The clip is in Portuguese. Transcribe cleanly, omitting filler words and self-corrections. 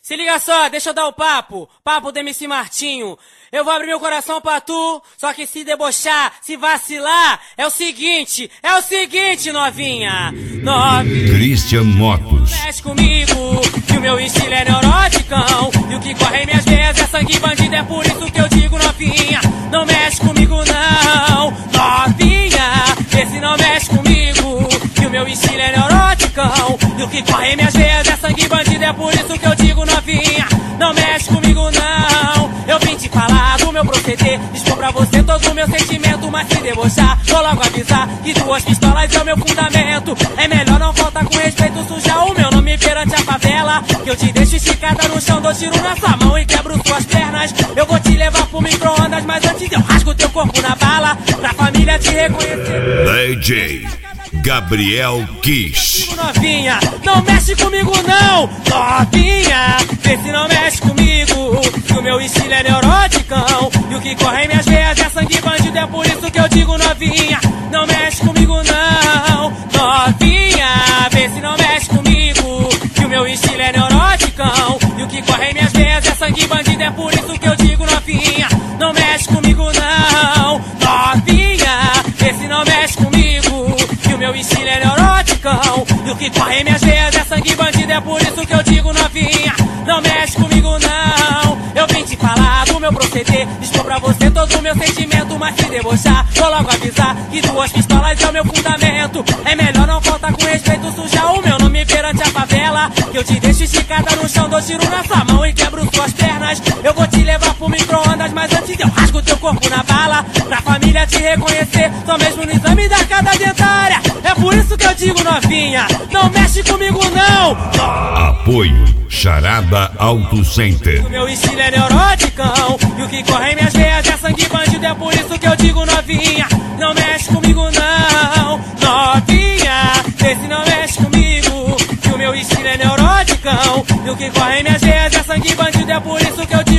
Se liga só, deixa eu dar o papo do MC Martinho. Eu vou abrir meu coração pra tu, só que se debochar, se vacilar, é o seguinte, novinha. Christian Motos. Mexe comigo, que o meu estilo é neuroticão, e o que corre em minhas veias é sangue bandido, é por isso que eu digo novinha. Não mexe comigo não, novinha, esse não mexe comigo, que o meu estilo é neuroticão, e o que corre em minhas veias é sangue bandido, é por isso que eu digo novinha. Não mexe comigo não, eu vim te falar do meu proceder, expor pra você todo o meu sentimento, mas se debochar, vou logo avisar que 2 pistolas é o meu fundamento. É melhor não faltar com respeito, sujar o meu nome perante a favela, que eu te deixo esticada no chão, dou tiro na sua mão e quebro suas pernas. Eu vou te levar pro micro-ondas, mas antes eu rasgo teu corpo na bala, pra família te reconhecer. DJ Gabriel Kish. Novinha, não mexe comigo não, novinha, vê se não mexe comigo, que o meu estilo é neuroticão, e o que corre em minhas veias é sangue bandido, é por isso que eu digo novinha. Não mexe comigo não, novinha, vê se não mexe comigo, que o meu estilo é neuroticão, e o que corre em minhas veias é sangue bandido, é por isso que eu digo novinha. Não mexe comigo não, novinha, vê se não mexe comigo, que o meu estilo é neuroticão, e o que corre em minhas veias é sangue bandido, é por isso que eu digo novinha. Não mexe comigo não, eu vim te falar do meu proceder, expor pra você todo o meu sentimento, mas se debochar, vou logo avisar que 2 pistolas é o meu fundamento. É melhor não faltar com respeito, sujar o meu nome perante a favela, que eu te deixo esticada no chão, dou tiro na sua mão e quebro suas pernas. Eu vou te levar pro micro-ondas, mas antes eu rasgo teu corpo na bala, pra família te reconhecer, só mesmo no exame da arcada dentária. É por isso que eu digo novinha, não mexe comigo não. Apoio Charada Auto Center. O meu estilo é neuroticão, e o que corre em minhas veias é sangue bandido, é por isso que eu digo novinha. Não mexe comigo não, novinha, vê se não mexe comigo, que o meu estilo é neuroticão, e o que corre em minhas veias é sangue bandido, é por isso que eu digo